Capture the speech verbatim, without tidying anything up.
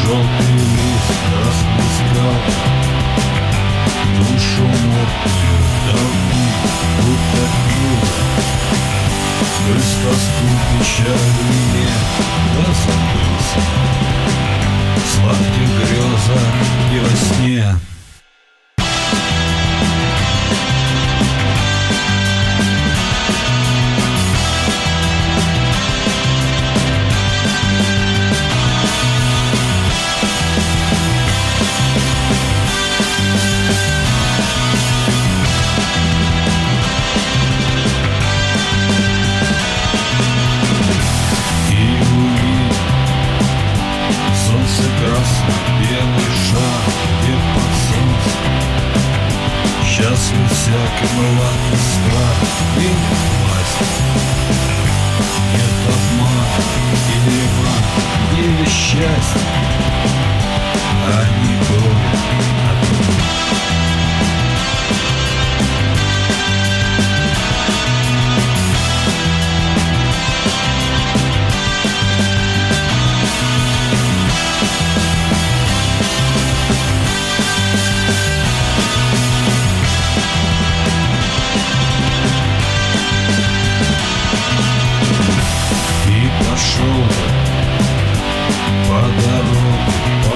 Желтый лист расплескал душу мокрую давно утопил. Сквозь тоску, печаль мне да забылся в сладких грезах и во сне. Красно-белый шар, где под солнцем счастлив всякий млад страх и власть. Нет обмана или обман, или счастье, а не горе одно. Пошел по дороге